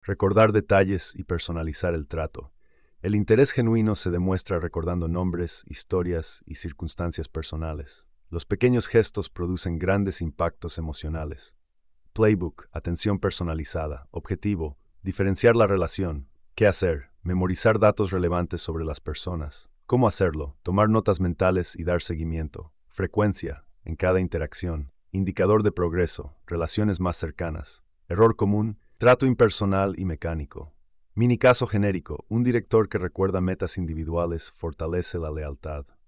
Recordar detalles y personalizar el trato. El interés genuino se demuestra recordando nombres, historias y circunstancias personales. Los pequeños gestos producen grandes impactos emocionales. Playbook, atención personalizada. Objetivo, diferenciar la relación. ¿Qué hacer? Memorizar datos relevantes sobre las personas. ¿Cómo hacerlo? Tomar notas mentales y dar seguimiento. Frecuencia, en cada interacción. Indicador de progreso, relaciones más cercanas. Error común, trato impersonal y mecánico. Mini caso genérico, un director que recuerda metas individuales fortalece la lealtad.